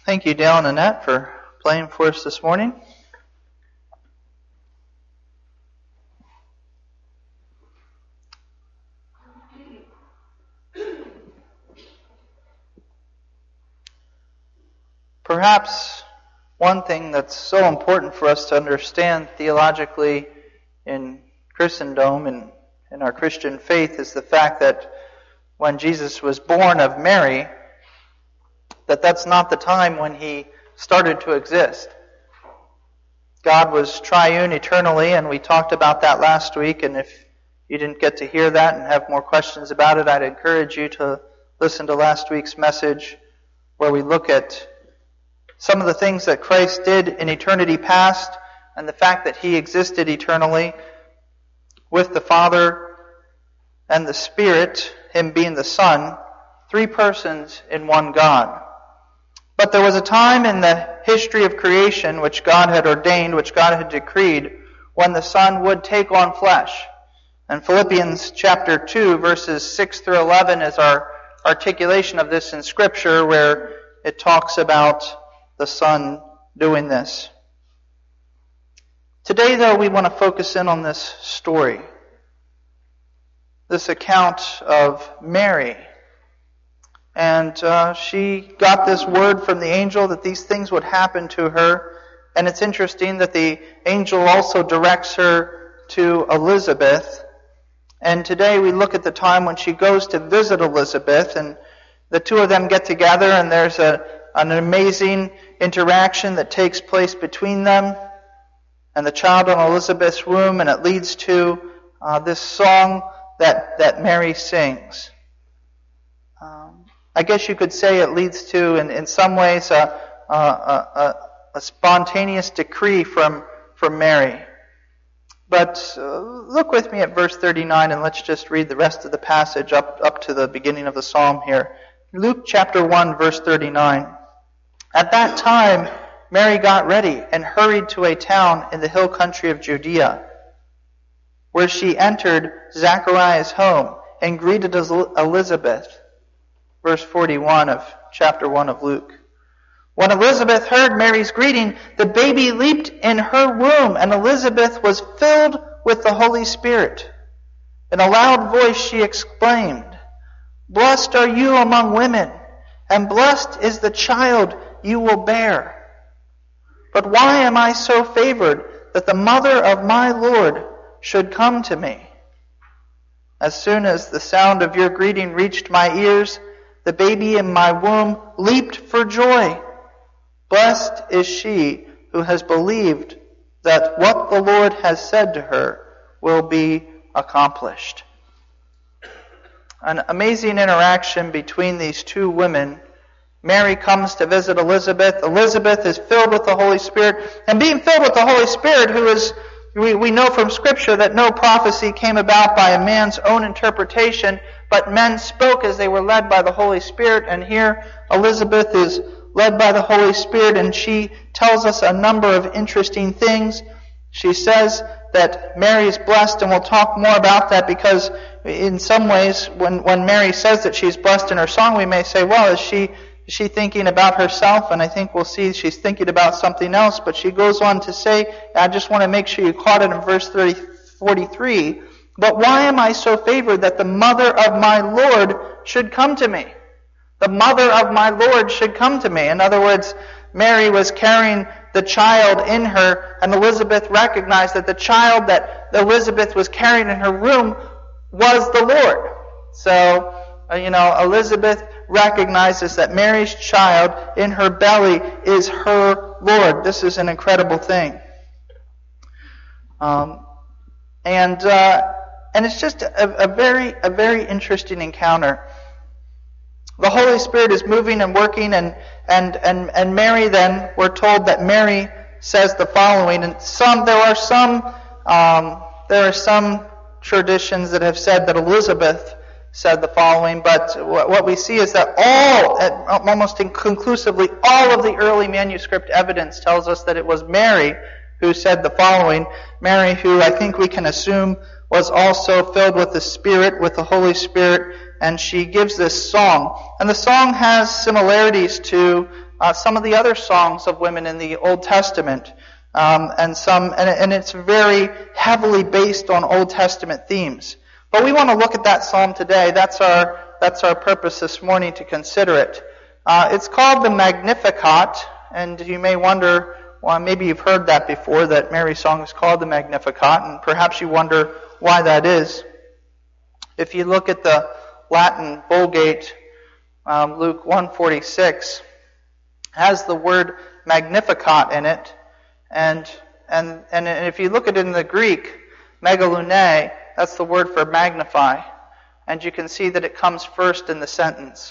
Thank you, Dale and Annette, for playing for us this morning. Perhaps one thing that's so important for us to understand theologically in Christendom and in our Christian faith is the fact that when Jesus was born of Mary, that's not the time when he started to exist. God was triune eternally, and we talked about that last week, and if you didn't get to hear that and have more questions about it, I'd encourage you to listen to last week's message where we look at some of the things that Christ did in eternity past and the fact that he existed eternally with the Father and the Spirit, him being the Son, three persons in one God. But there was a time in the history of creation which God had ordained, which God had decreed, when the Son would take on flesh. And Philippians chapter 2, verses 6 through 11 is our articulation of this in Scripture, where it talks about the Son doing this. Today, though, we want to focus in on this story, this account of Mary. And she got this word from the angel that these things would happen to her. And it's interesting that the angel also directs her to Elizabeth. And today we look at the time when she goes to visit Elizabeth, and the two of them get together, and there's an amazing interaction that takes place between them and the child in Elizabeth's womb, and it leads to this song that Mary sings. I guess you could say it leads to, in some ways, a spontaneous decree from Mary. But look with me at verse 39, and let's just read the rest of the passage up to the beginning of the psalm here. Luke chapter 1, verse 39. At that time, Mary got ready and hurried to a town in the hill country of Judea, where she entered Zachariah's home and greeted Elizabeth. Verse 41 of chapter 1 of Luke. When Elizabeth heard Mary's greeting, the baby leaped in her womb, and Elizabeth was filled with the Holy Spirit. In a loud voice she exclaimed, "Blessed are you among women, and blessed is the child you will bear. But why am I so favored that the mother of my Lord should come to me? As soon as the sound of your greeting reached my ears, the baby in my womb leaped for joy. Blessed is she who has believed that what the Lord has said to her will be accomplished." An amazing interaction between these two women. Mary comes to visit Elizabeth. Elizabeth is filled with the Holy Spirit. And being filled with the Holy Spirit, we know from Scripture that no prophecy came about by a man's own interpretation, but men spoke as they were led by the Holy Spirit. And here Elizabeth is led by the Holy Spirit, and she tells us a number of interesting things. She says that Mary is blessed, and we'll talk more about that, because in some ways, when Mary says that she's blessed in her song, we may say, well, is she thinking about herself? And I think we'll see she's thinking about something else. But she goes on to say, I just want to make sure you caught it in verse 43, "But why am I so favored that the mother of my Lord should come to me?" The mother of my Lord should come to me. In other words, Mary was carrying the child in her, and Elizabeth recognized that the child that Elizabeth was carrying in her womb was the Lord. So, Elizabeth recognizes that Mary's child in her belly is her Lord. This is an incredible thing. And it's just a very interesting encounter. The Holy Spirit is moving and working, and Mary then, we're told that Mary says the following. And there are some traditions that have said that Elizabeth said the following, but what we see is that almost conclusively, all of the early manuscript evidence tells us that it was Mary who said the following. Mary, who I think we can assume was also filled with the Spirit, with the Holy Spirit, and she gives this song. And the song has similarities to some of the other songs of women in the Old Testament, and it's very heavily based on Old Testament themes. But we want to look at that psalm today. That's our purpose this morning, to consider it. It's called the Magnificat, and you may wonder, well, maybe you've heard that before, that Mary's song is called the Magnificat, and perhaps you wonder why that is. If you look at the Latin Vulgate, Luke 1:46 has the word Magnificat in it, and if you look at it in the Greek, megalune, that's the word for magnify, and you can see that it comes first in the sentence.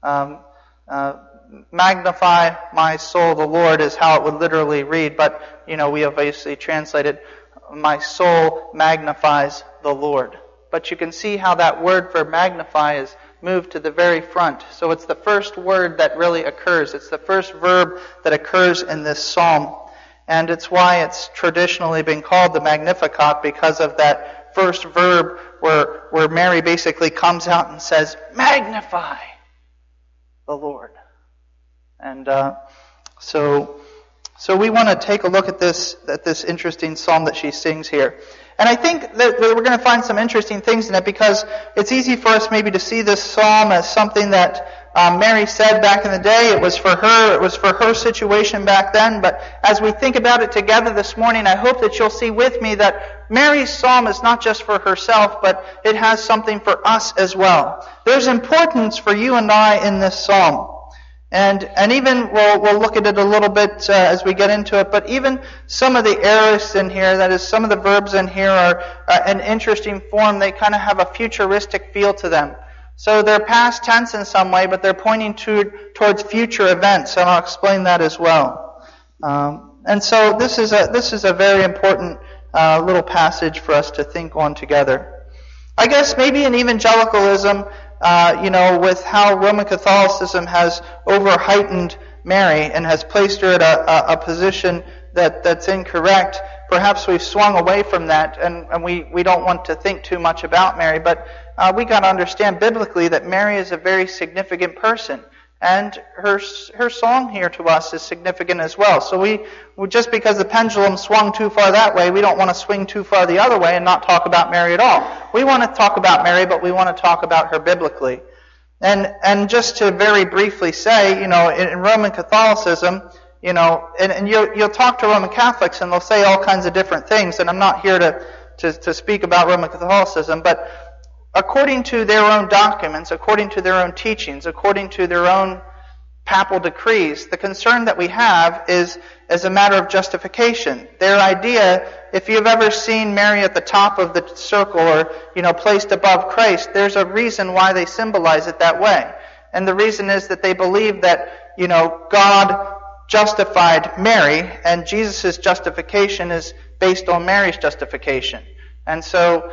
Magnify my soul, the Lord, is how it would literally read, but we obviously translated, my soul magnifies the Lord. But you can see how that word for magnify is moved to the very front. So it's the first word that really occurs. It's the first verb that occurs in this psalm. And it's why it's traditionally been called the Magnificat, because of that first verb where Mary basically comes out and says, magnify the Lord. And so we want to take a look at this interesting psalm that she sings here. And I think that we're going to find some interesting things in it, because it's easy for us maybe to see this psalm as something that Mary said back in the day. It was for her. It was for her situation back then. But as we think about it together this morning, I hope that you'll see with me that Mary's psalm is not just for herself, but it has something for us as well. There's importance for you and I in this psalm. And even, we'll look at it a little bit as we get into it, but even some of the aorist in here, that is, some of the verbs in here are an interesting form. They kind of have a futuristic feel to them. So they're past tense in some way, but they're pointing towards future events, and I'll explain that as well. And so this is a very important little passage for us to think on together. I guess maybe in evangelicalism, with how Roman Catholicism has over-heightened Mary and has placed her at a position that's incorrect, perhaps we've swung away from that, and we don't want to think too much about Mary, but we got to understand biblically that Mary is a very significant person, and her song here to us is significant as well. So we just because the pendulum swung too far that way, we don't want to swing too far the other way and not talk about Mary at all. We want to talk about Mary, but we want to talk about her biblically. And just to very briefly say, in Roman Catholicism, and you'll talk to Roman Catholics and they'll say all kinds of different things, and I'm not here to speak about Roman Catholicism, but according to their own documents, according to their own teachings, according to their own papal decrees, the concern that we have is as a matter of justification. Their idea, if you've ever seen Mary at the top of the circle or, placed above Christ, there's a reason why they symbolize it that way. And the reason is that they believe that, God justified Mary, and Jesus' justification is based on Mary's justification. And so,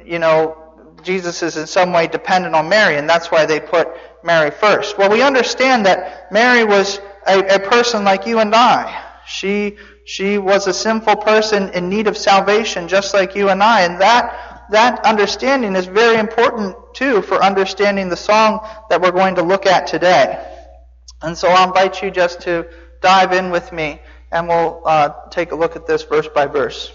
Jesus is in some way dependent on Mary, and that's why they put Mary first. Well, we understand that Mary was a person like you and I. She was a sinful person in need of salvation, just like you and I, and that understanding is very important, too, for understanding the song that we're going to look at today. And so I'll invite you just to dive in with me, and we'll take a look at this verse by verse.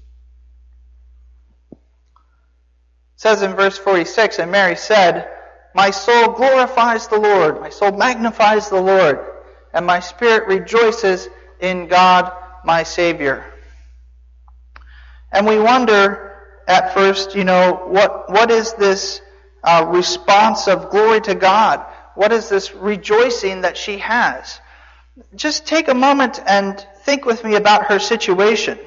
It says in verse 46, and Mary said, my soul glorifies the Lord, my soul magnifies the Lord, and my spirit rejoices in God my Savior. And we wonder at first, what is this response of glory to God? What is this rejoicing that she has? Just take a moment and think with me about her situation.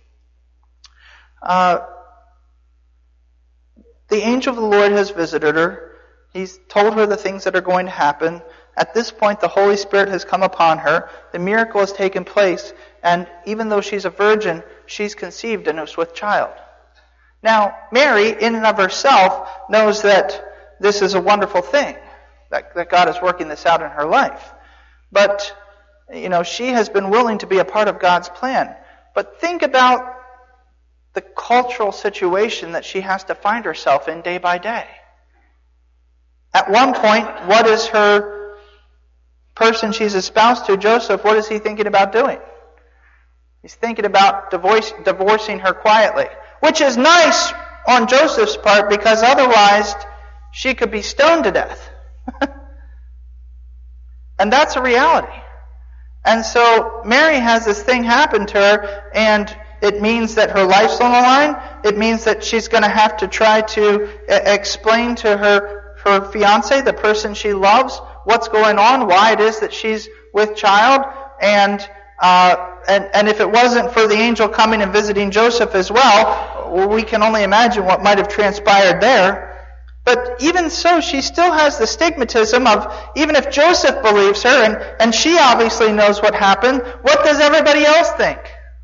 The angel of the Lord has visited her. He's told her the things that are going to happen. At this point, the Holy Spirit has come upon her. The miracle has taken place. And even though she's a virgin, she's conceived and is with child. Now, Mary, in and of herself, knows that this is a wonderful thing, that God is working this out in her life. But, she has been willing to be a part of God's plan. But think about the cultural situation that she has to find herself in day by day. At one point, what is her person she's espoused to, Joseph, what is he thinking about doing? He's thinking about divorcing her quietly, which is nice on Joseph's part because otherwise she could be stoned to death. And that's a reality. And so Mary has this thing happen to her, and it means that her life's on the line. It means that she's going to have to try to explain to her fiancé, the person she loves, what's going on, why it is that she's with child, and if it wasn't for the angel coming and visiting Joseph as well, we can only imagine what might have transpired there. But even so, she still has the stigmatism of, even if Joseph believes her, and she obviously knows what happened, what does everybody else think?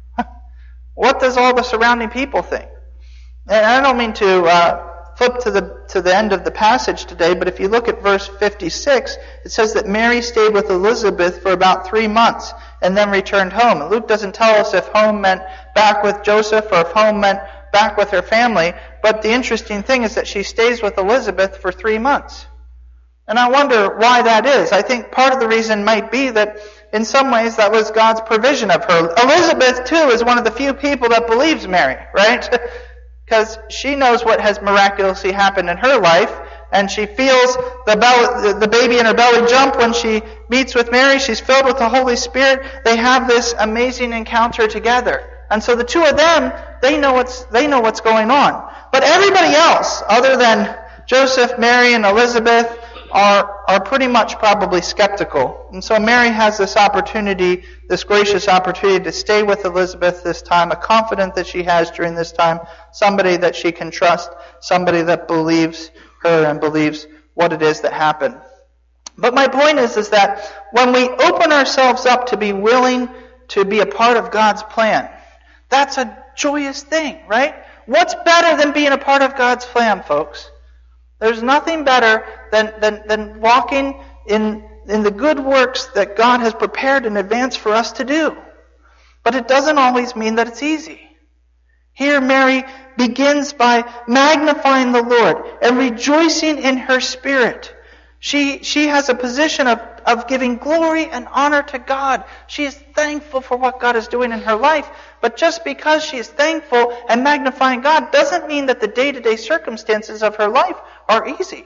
What does all the surrounding people think? And I don't mean to flip to the end of the passage today, but if you look at verse 56, it says that Mary stayed with Elizabeth for about 3 months and then returned home. And Luke doesn't tell us if home meant back with Joseph or if home meant back with her family, but the interesting thing is that she stays with Elizabeth for 3 months. And I wonder why that is. I think part of the reason might be that in some ways that was God's provision of her. Elizabeth, too, is one of the few people that believes Mary, right? Because she knows what has miraculously happened in her life, and she feels the baby in her belly jump when she meets with Mary. She's filled with the Holy Spirit. They have this amazing encounter together. And so the two of them, they know what's going on. But everybody else, other than Joseph, Mary, and Elizabeth, are pretty much probably skeptical. And so Mary has this opportunity, this gracious opportunity to stay with Elizabeth this time, a confidant that she has during this time, somebody that she can trust, somebody that believes her and believes what it is that happened. But my point is that when we open ourselves up to be willing to be a part of God's plan, that's a joyous thing, right? What's better than being a part of God's plan, folks? There's nothing better than walking in the good works that God has prepared in advance for us to do. But it doesn't always mean that it's easy. Here Mary begins by magnifying the Lord and rejoicing in her spirit. She has a position of giving glory and honor to God. She is thankful for what God is doing in her life. But just because she is thankful and magnifying God doesn't mean that the day-to-day circumstances of her life are easy.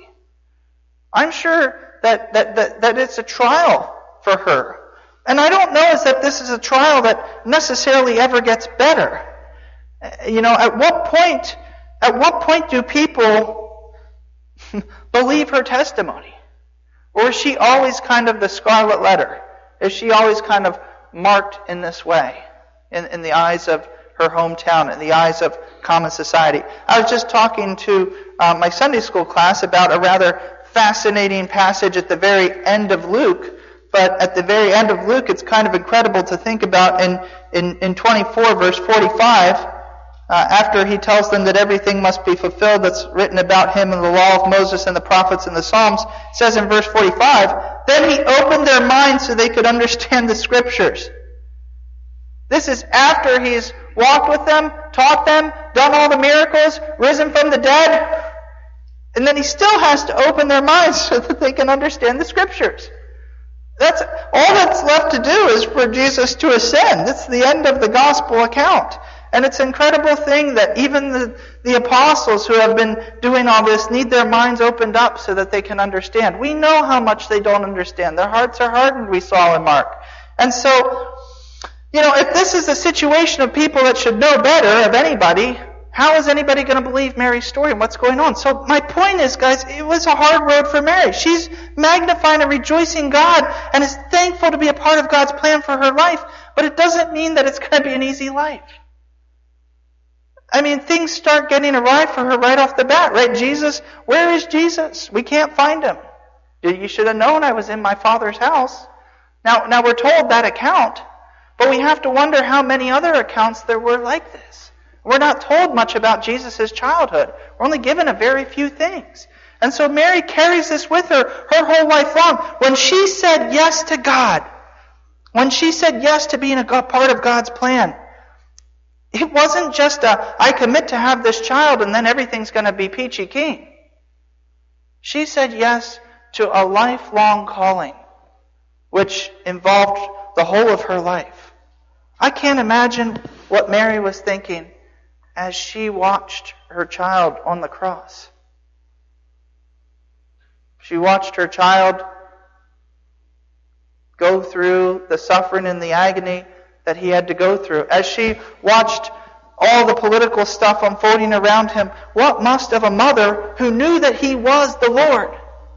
I'm sure that it's a trial for her. And I don't know is that this is a trial that necessarily ever gets better. At what point do people believe her testimony? Or is she always kind of the scarlet letter? Is she always kind of marked in this way in the eyes of her hometown, in the eyes of common society? I was just talking to my Sunday school class about a rather fascinating passage at the very end of Luke. But at the very end of Luke, it's kind of incredible to think about in 24, verse 45, after he tells them that everything must be fulfilled that's written about him in the law of Moses and the prophets and the Psalms, it says in verse 45, then he opened their minds so they could understand the Scriptures. This is after he's walked with them, taught them, done all the miracles, risen from the dead, and then he still has to open their minds so that they can understand the Scriptures. That's all that's left to do is for Jesus to ascend. It's the end of the gospel account. And it's an incredible thing that even the apostles who have been doing all this need their minds opened up so that they can understand. We know how much they don't understand. Their hearts are hardened, we saw in Mark. And so, if this is a situation of people that should know better of anybody, how is anybody going to believe Mary's story and what's going on? So my point is, guys, it was a hard road for Mary. She's magnifying and rejoicing God and is thankful to be a part of God's plan for her life, but it doesn't mean that it's going to be an easy life. I mean, things start getting awry for her right off the bat, right? Jesus, where is Jesus? We can't find him. You should have known I was in my Father's house. Now we're told that account, but we have to wonder how many other accounts there were like this. We're not told much about Jesus' childhood. We're only given a very few things. And so Mary carries this with her whole life long. When she said yes to God, when she said yes to being a part of God's plan, it wasn't just I commit to have this child and then everything's going to be peachy keen. She said yes to a lifelong calling which involved the whole of her life. I can't imagine what Mary was thinking as she watched her child on the cross. She watched her child go through the suffering and the agony that he had to go through. As she watched all the political stuff unfolding around him, what must have a mother who knew that he was the Lord,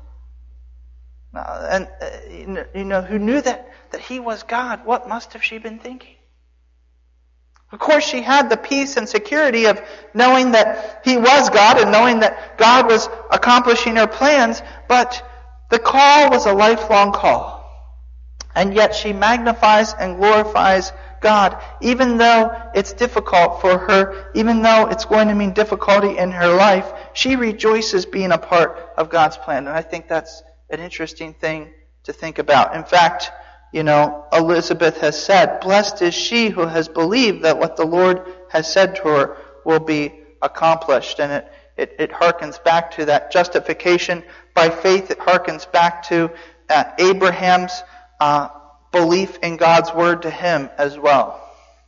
who knew that he was God, what must have she been thinking? Of course, she had the peace and security of knowing that he was God and knowing that God was accomplishing her plans, but the call was a lifelong call. And yet she magnifies and glorifies God, even though it's difficult for her, even though it's going to mean difficulty in her life, she rejoices being a part of God's plan. And I think that's an interesting thing to think about. In fact, Elizabeth has said, "Blessed is she who has believed that what the Lord has said to her will be accomplished." And it harkens back to that justification by faith. It harkens back to Abraham's belief in God's word to him as well.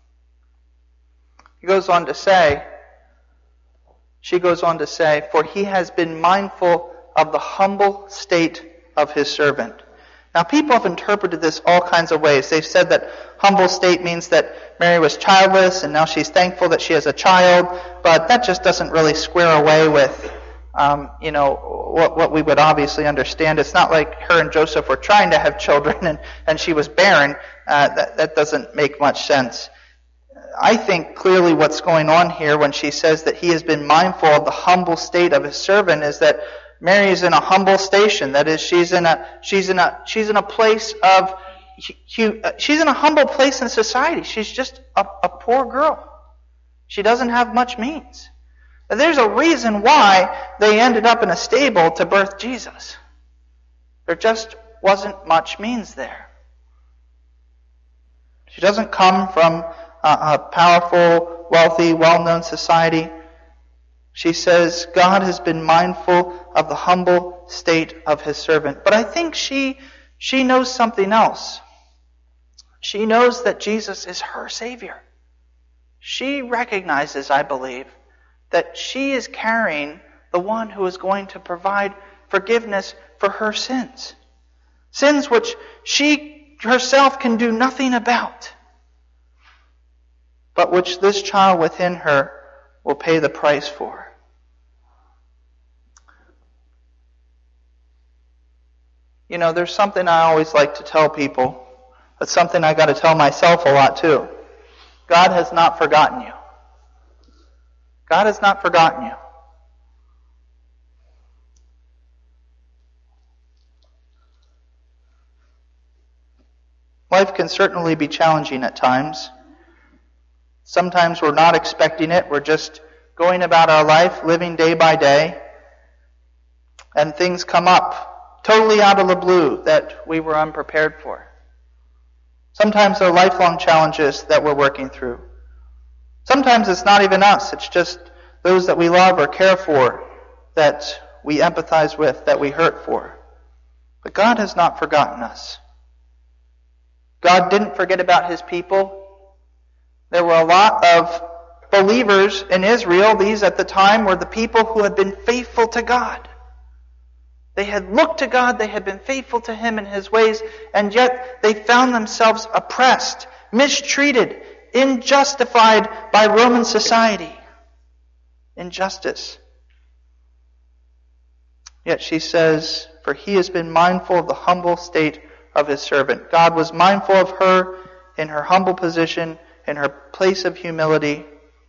She goes on to say, "For he has been mindful of the humble state of his servant." Now, people have interpreted this all kinds of ways. They've said that humble state means that Mary was childless and now she's thankful that she has a child, but that just doesn't really square away with what we would obviously understand. It's not like her and Joseph were trying to have children and she was barren. That doesn't make much sense. I think clearly what's going on here when she says that he has been mindful of the humble state of his servant is that Mary is in a humble station. That is, she's in a place of, she's in a humble place in society. She's just a poor girl. She doesn't have much means. There's a reason why they ended up in a stable to birth Jesus. There just wasn't much means there. She doesn't come from a powerful, wealthy, well-known society. She says, God has been mindful of the humble state of his servant. But I think she knows something else. She knows that Jesus is her Savior. She recognizes, I believe, that she is carrying the one who is going to provide forgiveness for her sins. Sins which she herself can do nothing about, but which this child within her will pay the price for. There's something I always like to tell people. It's something I got to tell myself a lot too. God has not forgotten you. God has not forgotten you. Life can certainly be challenging at times. Sometimes we're not expecting it. We're just going about our life, living day by day, and things come up totally out of the blue that we were unprepared for. Sometimes they're lifelong challenges that we're working through. Sometimes it's not even us. It's just those that we love or care for that we empathize with, that we hurt for. But God has not forgotten us. God didn't forget about his people. There were a lot of believers in Israel. These at the time were the people who had been faithful to God. They had looked to God, they had been faithful to him in his ways, and yet they found themselves oppressed, mistreated, unjustified by Roman society. Injustice. Yet she says, "For he has been mindful of the humble state of his servant." God was mindful of her in her humble position, in her place of humility.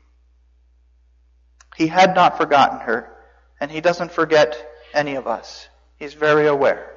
He had not forgotten her, and he doesn't forget any of us. He's very aware.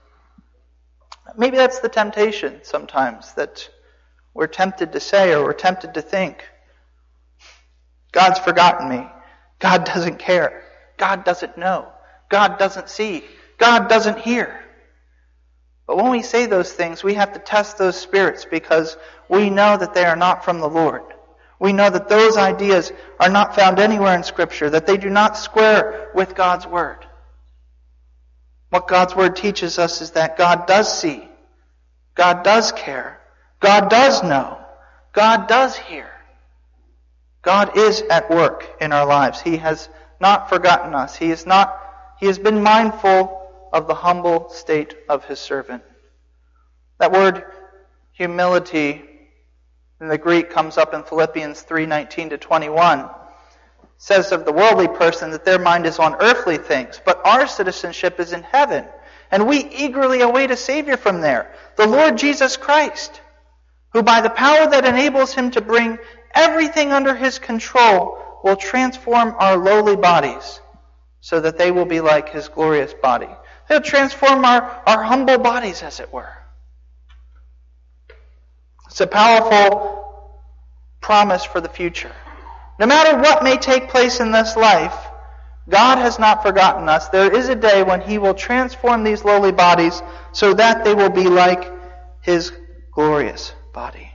Maybe that's the temptation sometimes, that we're tempted to say or we're tempted to think, God's forgotten me. God doesn't care. God doesn't know. God doesn't see. God doesn't hear. But when we say those things, we have to test those spirits because we know that they are not from the Lord. We know that those ideas are not found anywhere in Scripture, that they do not square with God's Word. What God's Word teaches us is that God does see. God does care. God does know. God does hear. God is at work in our lives. He has not forgotten us. He has been mindful of the humble state of His servant. That word humility in the Greek comes up in Philippians 3:19-21. It says of the worldly person that their mind is on earthly things, but our citizenship is in heaven, and we eagerly await a Savior from there, the Lord Jesus Christ, who by the power that enables Him to bring everything under His control will transform our lowly bodies so that they will be like His glorious body. He'll transform our humble bodies, as it were. It's a powerful promise for the future. No matter what may take place in this life, God has not forgotten us. There is a day when He will transform these lowly bodies so that they will be like His glorious body.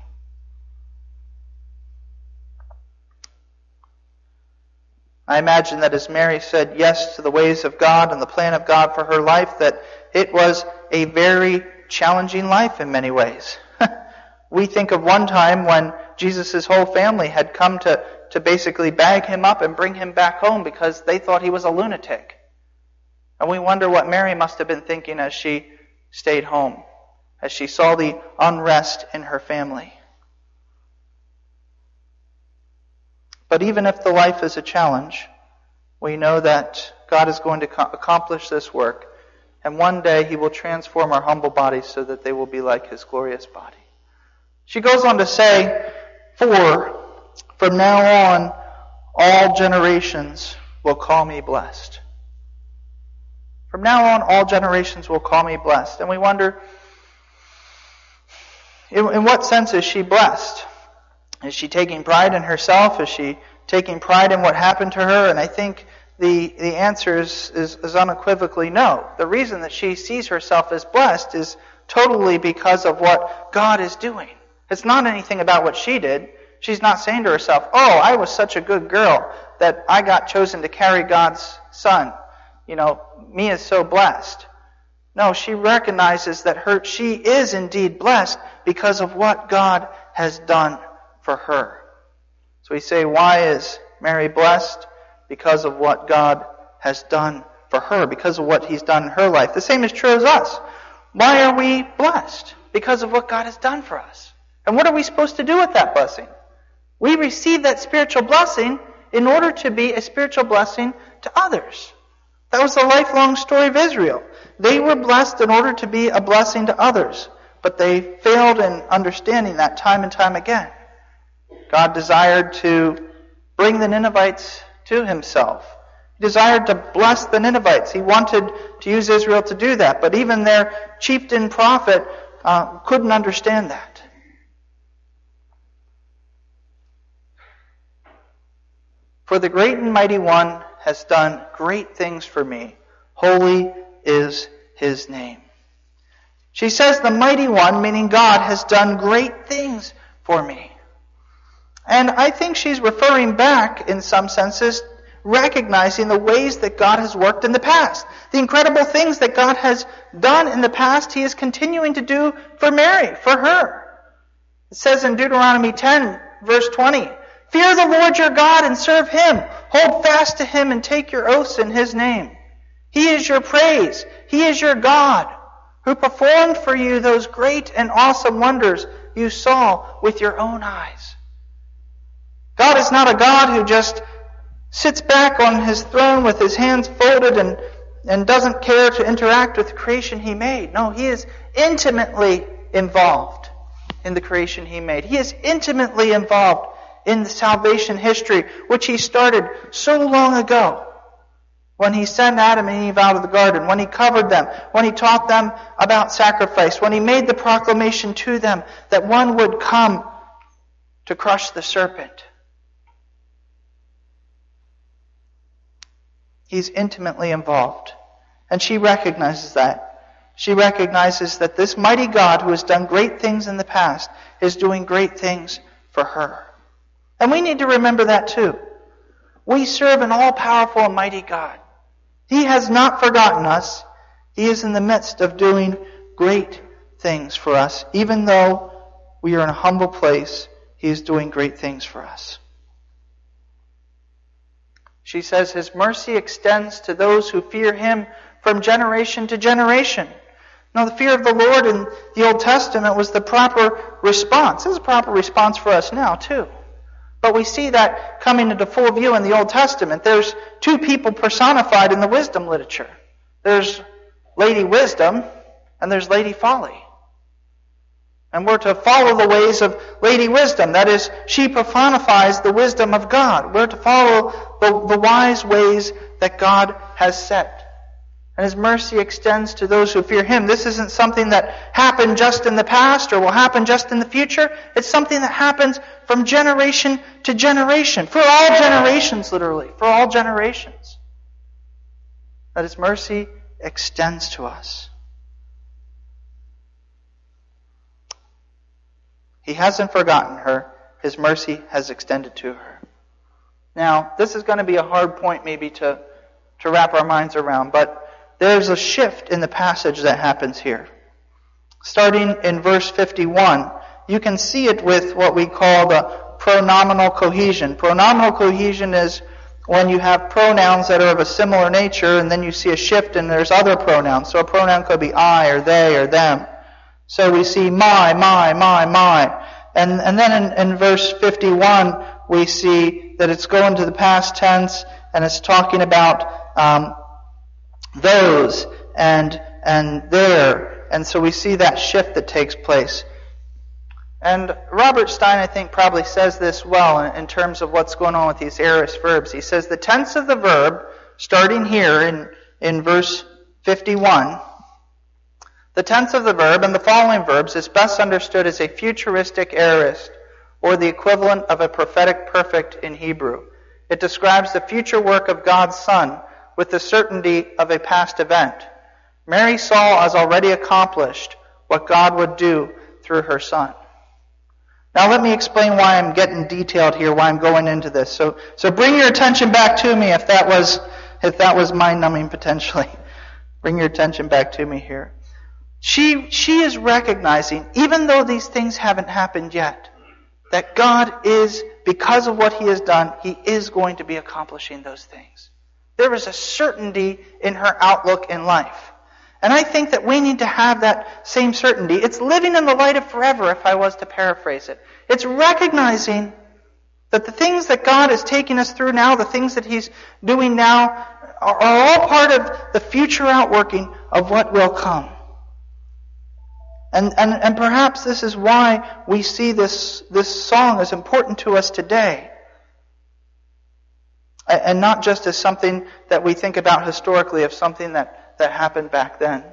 I imagine that as Mary said yes to the ways of God and the plan of God for her life, that it was a very challenging life in many ways. We think of one time when Jesus' whole family had come to basically bag Him up and bring Him back home because they thought He was a lunatic. And we wonder what Mary must have been thinking as she stayed home, as she saw the unrest in her family. But even if the life is a challenge, we know that God is going to accomplish this work, and one day He will transform our humble bodies so that they will be like His glorious body. She goes on to say, from now on, all generations will call me blessed. From now on, all generations will call me blessed. And we wonder, in what sense is she blessed? Is she taking pride in herself? Is she taking pride in what happened to her? And I think the answer is unequivocally no. The reason that she sees herself as blessed is totally because of what God is doing. It's not anything about what she did. She's not saying to herself, oh, I was such a good girl that I got chosen to carry God's son. Me is so blessed. No, she recognizes that she is indeed blessed because of what God has done for her. So we say, why is Mary blessed? Because of what God has done for her, because of what He's done in her life. The same is true as us. Why are we blessed? Because of what God has done for us. And what are we supposed to do with that blessing? We receive that spiritual blessing in order to be a spiritual blessing to others. That was the lifelong story of Israel. They were blessed in order to be a blessing to others, but they failed in understanding that time and time again. God desired to bring the Ninevites to Himself. He desired to bless the Ninevites. He wanted to use Israel to do that, but even their chieftain prophet couldn't understand that. For the great and mighty one has done great things for me. Holy is His name. She says the mighty one, meaning God, has done great things for me. And I think she's referring back, in some senses, recognizing the ways that God has worked in the past. The incredible things that God has done in the past, He is continuing to do for Mary, for her. It says in Deuteronomy 10, verse 20, fear the Lord your God and serve Him. Hold fast to Him and take your oaths in His name. He is your praise. He is your God, who performed for you those great and awesome wonders you saw with your own eyes. God is not a God who just sits back on His throne with His hands folded and doesn't care to interact with the creation He made. No, He is intimately involved in the creation He made. He is intimately involved in the salvation history, which He started so long ago, when He sent Adam and Eve out of the garden, when He covered them, when He taught them about sacrifice, when He made the proclamation to them that one would come to crush the serpent. He's intimately involved. And she recognizes that. She recognizes that this mighty God who has done great things in the past is doing great things for her. And we need to remember that too. We serve an all-powerful and mighty God. He has not forgotten us. He is in the midst of doing great things for us. Even though we are in a humble place, He is doing great things for us. She says, His mercy extends to those who fear Him from generation to generation. Now, the fear of the Lord in the Old Testament was the proper response. This is a proper response for us now, too. But we see that coming into full view in the Old Testament. There's two people personified in the wisdom literature. There's Lady Wisdom and there's Lady Folly. And we're to follow the ways of Lady Wisdom. That is, she personifies the wisdom of God. We're to follow the wise ways that God has set. And His mercy extends to those who fear Him. This isn't something that happened just in the past or will happen just in the future. It's something that happens from generation to generation. For all generations, literally. For all generations. That His mercy extends to us. He hasn't forgotten her. His mercy has extended to her. Now, this is going to be a hard point maybe to wrap our minds around, but there's a shift in the passage that happens here. Starting in verse 51, you can see it with what we call the pronominal cohesion. Pronominal cohesion is when you have pronouns that are of a similar nature, and then you see a shift and there's other pronouns. So a pronoun could be I or they or them. So we see my. And then in verse 51, we see that it's going to the past tense, and it's talking about those and their. And so we see that shift that takes place. And Robert Stein, I think, probably says this well in terms of what's going on with these aorist verbs. He says the tense of the verb, starting here in verse 51, the tense of the verb and the following verbs is best understood as a futuristic aorist, or the equivalent of a prophetic perfect in Hebrew. It describes the future work of God's Son with the certainty of a past event. Mary saw as already accomplished what God would do through her Son. Now let me explain why I'm getting detailed here, why I'm going into this. So bring your attention back to me if that was mind-numbing potentially. Bring your attention back to me here. She is recognizing, even though these things haven't happened yet, that God is, because of what He has done, He is going to be accomplishing those things. There is a certainty in her outlook in life. And I think that we need to have that same certainty. It's living in the light of forever, if I was to paraphrase it. It's recognizing that the things that God is taking us through now, the things that He's doing now, are all part of the future outworking of what will come. And perhaps this is why we see this song as important to us today. And not just as something that we think about historically, of something that happened back then.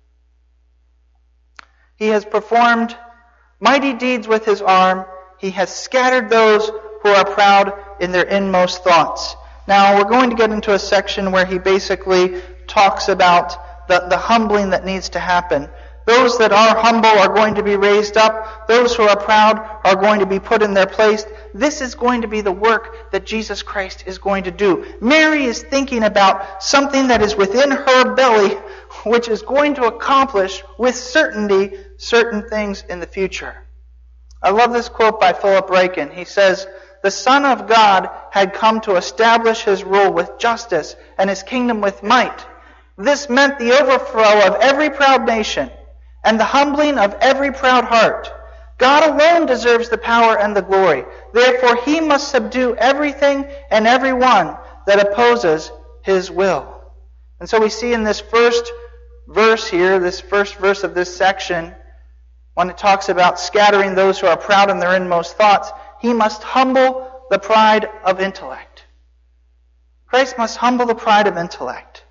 He has performed mighty deeds with His arm. He has scattered those who are proud in their inmost thoughts. Now, we're going to get into a section where he basically talks about the humbling that needs to happen. Those that are humble are going to be raised up. Those who are proud are going to be put in their place. This is going to be the work that Jesus Christ is going to do. Mary is thinking about something that is within her belly, which is going to accomplish with certainty certain things in the future. I love this quote by Philip Ryken. He says, "The Son of God had come to establish His rule with justice and His kingdom with might. This meant the overthrow of every proud nation and the humbling of every proud heart. God alone deserves the power and the glory. Therefore He must subdue everything and everyone that opposes His will." And so we see in this first verse here, this first verse of this section, when it talks about scattering those who are proud in their inmost thoughts, He must humble the pride of intellect. Christ must humble the pride of intellect.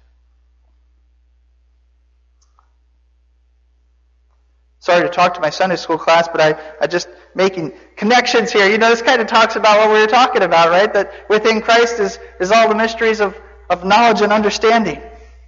Sorry to talk to my Sunday school class, but I just making connections here. You know, this kind of talks about what we were talking about, right? That within Christ is all the mysteries of knowledge and understanding.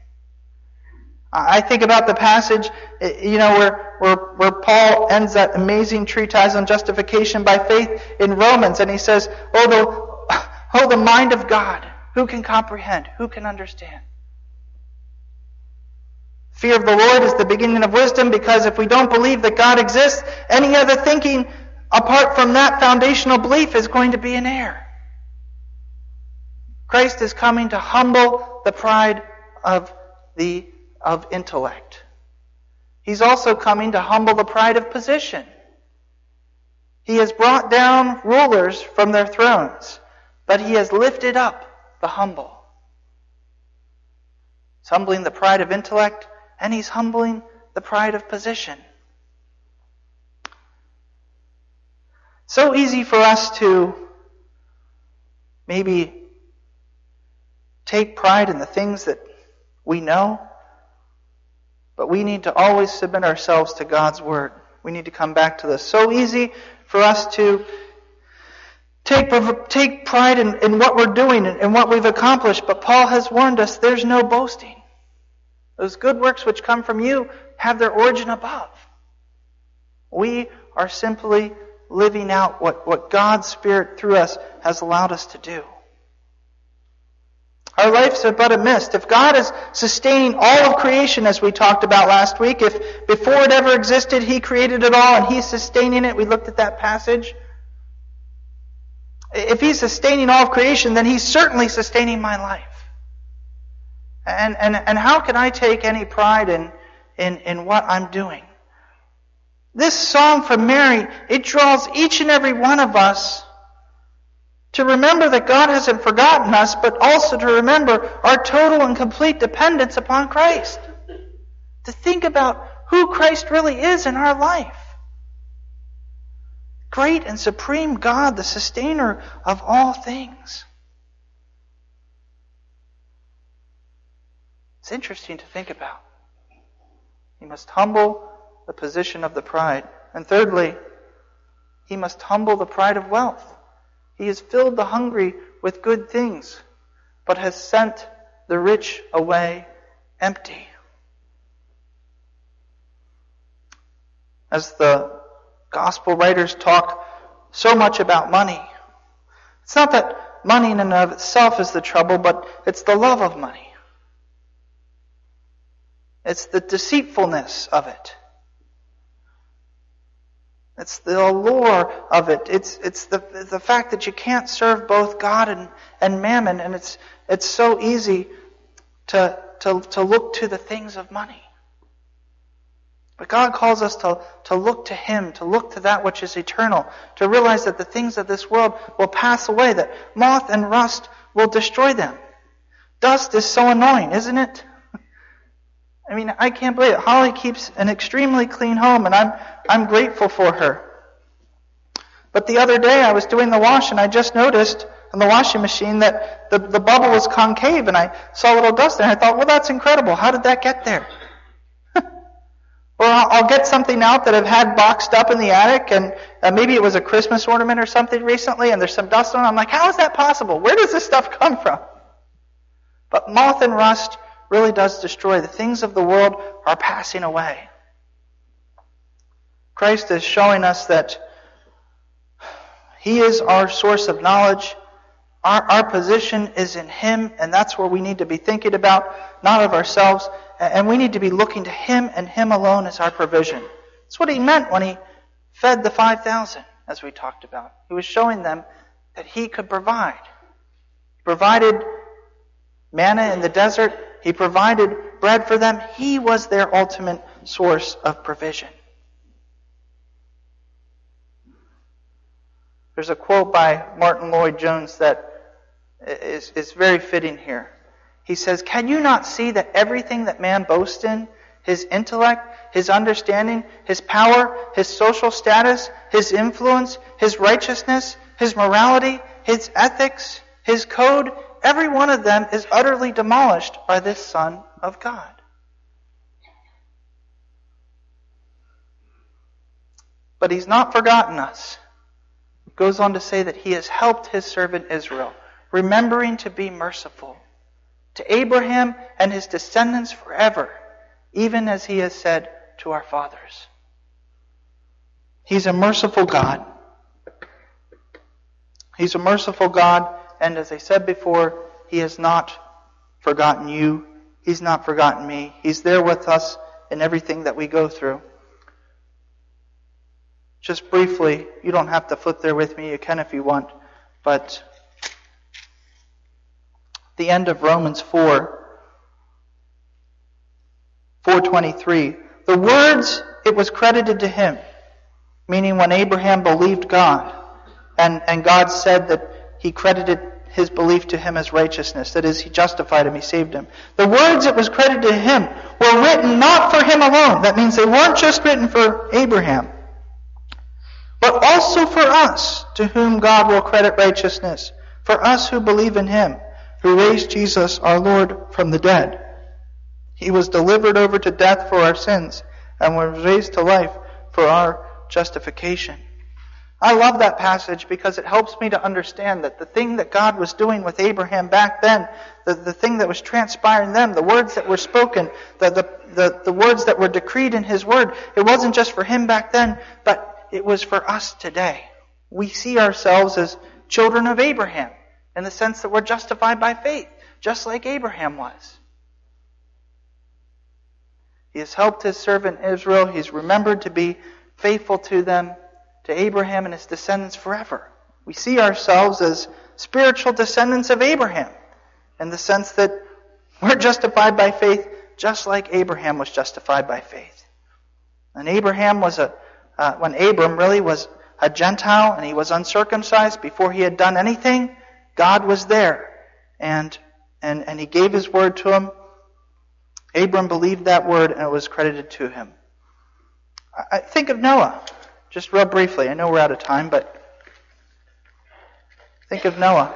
I think about the passage, you know, where Paul ends that amazing treatise on justification by faith in Romans, and he says, "Oh, the mind of God, who can comprehend? Who can understand?" Fear of the Lord is the beginning of wisdom, because if we don't believe that God exists, any other thinking apart from that foundational belief is going to be an error. Christ is coming to humble the pride of intellect. He's also coming to humble the pride of position. He has brought down rulers from their thrones, but he has lifted up the humble. He's humbling the pride of intellect, and he's humbling the pride of position. So easy for us to maybe take pride in the things that we know, but we need to always submit ourselves to God's Word. We need to come back to this. So easy for us to take pride in what we're doing and what we've accomplished, but Paul has warned us there's no boasting. Those good works which come from you have their origin above. We are simply living out what God's Spirit through us has allowed us to do. Our lives are but a mist. If God is sustaining all of creation, as we talked about last week, if before it ever existed, He created it all and He's sustaining it, we looked at that passage. If He's sustaining all of creation, then He's certainly sustaining my life. And how can I take any pride in what I'm doing? This song from Mary, it draws each and every one of us to remember that God hasn't forgotten us, but also to remember our total and complete dependence upon Christ. To think about who Christ really is in our life. Great and supreme God, the sustainer of all things. It's interesting to think about. He must humble the position of the pride. And thirdly, he must humble the pride of wealth. He has filled the hungry with good things, but has sent the rich away empty. As the gospel writers talk so much about money, it's not that money in and of itself is the trouble, but it's the love of money. It's the deceitfulness of it. It's the allure of it. It's the fact that you can't serve both God and mammon, and it's so easy to look to the things of money. But God calls us to look to Him, to look to that which is eternal, to realize that the things of this world will pass away, that moth and rust will destroy them. Dust is so annoying, isn't it? I mean, I can't believe it. Holly keeps an extremely clean home, and I'm grateful for her. But the other day I was doing the wash, and I just noticed in the washing machine that the bubble was concave, and I saw a little dust there, and I thought, well, that's incredible. How did that get there? Or I'll get something out that I've had boxed up in the attic, and maybe it was a Christmas ornament or something recently, and there's some dust on it. I'm like, how is that possible? Where does this stuff come from? But moth and rust really does destroy. The things of the world are passing away. Christ is showing us that He is our source of knowledge. Our position is in Him, and that's where we need to be thinking about, not of ourselves. And we need to be looking to Him and Him alone as our provision. That's what He meant when He fed the 5,000, as we talked about. He was showing them that He could provide. He provided manna in the desert. He provided bread for them. He was their ultimate source of provision. There's a quote by Martin Lloyd-Jones that is very fitting here. He says, "Can you not see that everything that man boasts in, his intellect, his understanding, his power, his social status, his influence, his righteousness, his morality, his ethics, his code, every one of them is utterly demolished by this Son of God." But He's not forgotten us. He goes on to say that He has helped His servant Israel, remembering to be merciful to Abraham and his descendants forever, even as He has said to our fathers. He's a merciful God. He's a merciful God, and as I said before, He has not forgotten you He's not forgotten me. He's there with us in everything that we go through. Just briefly, you don't have to flip there with me. You can if you want. But the end of Romans 4:23. The words, it was credited to him. Meaning when Abraham believed God, and God said that he credited his belief to him as righteousness. That is, he justified him, he saved him. The words that was credited to him were written not for him alone. That means they weren't just written for Abraham, but also for us, to whom God will credit righteousness. For us who believe in him, who raised Jesus our Lord from the dead. He was delivered over to death for our sins, and was raised to life for our justification. I love that passage because it helps me to understand that the thing that God was doing with Abraham back then, the thing that was transpiring then, the words that were spoken, the words that were decreed in his word, it wasn't just for him back then, but it was for us today. We see ourselves as children of Abraham in the sense that we're justified by faith, just like Abraham was. He has helped his servant Israel. He's remembered to be faithful to them, to Abraham and his descendants forever. We see ourselves as spiritual descendants of Abraham in the sense that we're justified by faith just like Abraham was justified by faith. And Abraham was when Abram really was a Gentile and he was uncircumcised before he had done anything, God was there and he gave his word to him. Abram believed that word and it was credited to him. I think of Noah. Just real briefly, I know we're out of time, but think of Noah.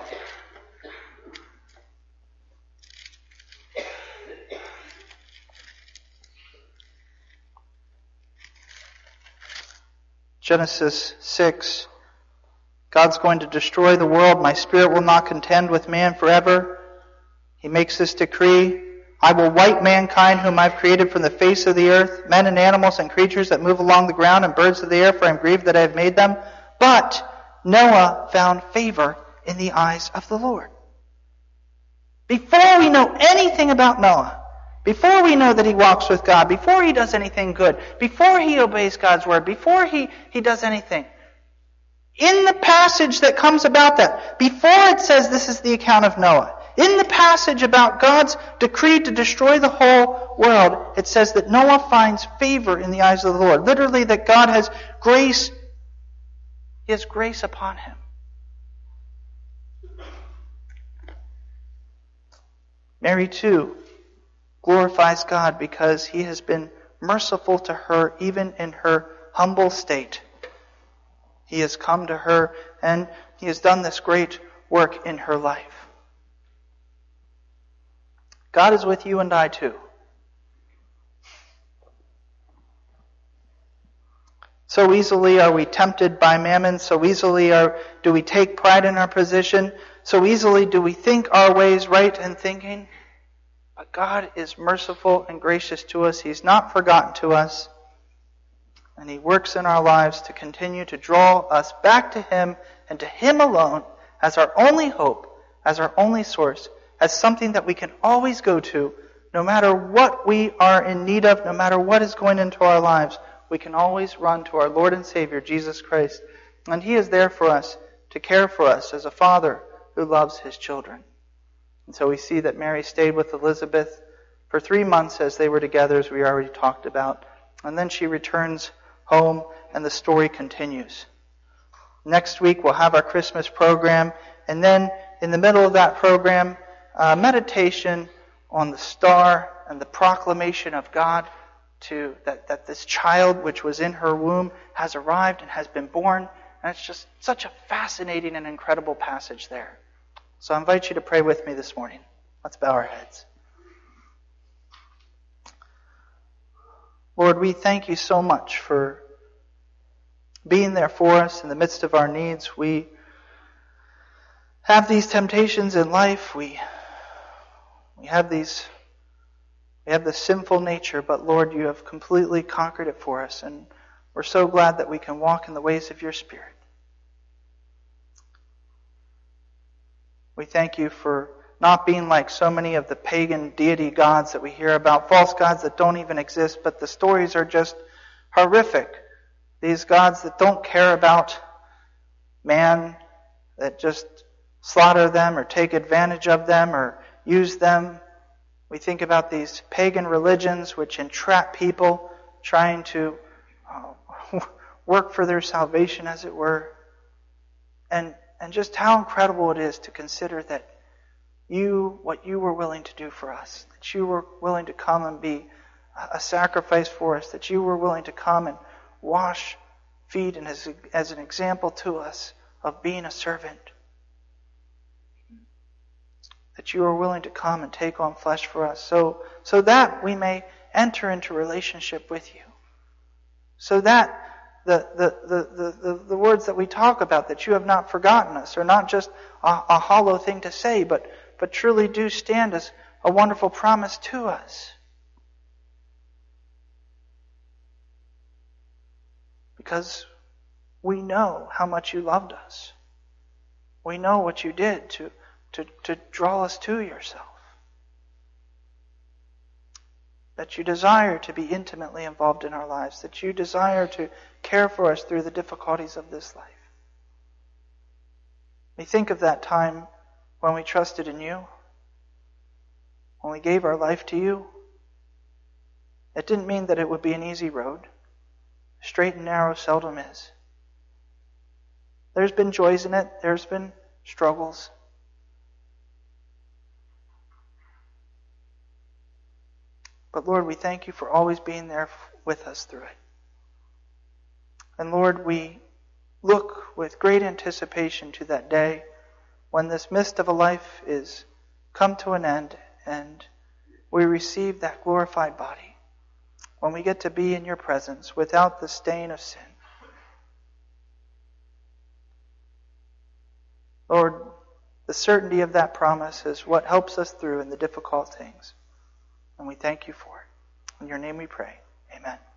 Genesis 6. God's going to destroy the world. My spirit will not contend with man forever. He makes this decree. I will wipe mankind whom I've created from the face of the earth, men and animals and creatures that move along the ground and birds of the air, for I am grieved that I have made them. But Noah found favor in the eyes of the Lord. Before we know anything about Noah, before we know that he walks with God, before he does anything good, before he obeys God's word, before he does anything, in the passage that comes about that, before it says this is the account of Noah, in the passage about God's decree to destroy the whole world, it says that Noah finds favor in the eyes of the Lord. Literally, that God has grace. He has grace upon him. Mary, too, glorifies God because he has been merciful to her even in her humble state. He has come to her and he has done this great work in her life. God is with you and I too. So easily are we tempted by mammon. So easily do we take pride in our position. So easily do we think our ways right in thinking. But God is merciful and gracious to us. He's not forgotten to us. And He works in our lives to continue to draw us back to Him and to Him alone as our only hope, as our only source, as something that we can always go to, no matter what we are in need of, no matter what is going into our lives. We can always run to our Lord and Savior, Jesus Christ. And He is there for us, to care for us as a father who loves His children. And so we see that Mary stayed with Elizabeth for 3 months as they were together, as we already talked about. And then she returns home, and the story continues. Next week we'll have our Christmas program, and then in the middle of that program, meditation on the star and the proclamation of God that this child which was in her womb has arrived and has been born. And it's just such a fascinating and incredible passage there. So I invite you to pray with me this morning. Let's bow our heads. Lord, we thank You so much for being there for us in the midst of our needs. We have these temptations in life. We have this sinful nature, but Lord, You have completely conquered it for us, and we're so glad that we can walk in the ways of Your Spirit. We thank You for not being like so many of the pagan deity gods that we hear about, false gods that don't even exist, but the stories are just horrific. These gods that don't care about man, that just slaughter them or take advantage of them or use them. We think about these pagan religions which entrap people, trying to work for their salvation, as it were. And just how incredible it is to consider that what you were willing to do for us, that you were willing to come and be a sacrifice for us, that you were willing to come and wash feet and as an example to us of being a servant. That you are willing to come and take on flesh for us, so that we may enter into relationship with you. So that the words that we talk about, that you have not forgotten us, are not just a hollow thing to say, but truly do stand as a wonderful promise to us. Because we know how much you loved us. We know what you did to draw us to yourself. That you desire to be intimately involved in our lives. That you desire to care for us through the difficulties of this life. We think of that time when we trusted in you, when we gave our life to you. It didn't mean that it would be an easy road. Straight and narrow seldom is. There's been joys in it. There's been struggles. But Lord, we thank you for always being there with us through it. And Lord, we look with great anticipation to that day when this mist of a life is come to an end and we receive that glorified body. When we get to be in your presence without the stain of sin. Lord, the certainty of that promise is what helps us through in the difficult things. And we thank you for it. In your name we pray. Amen.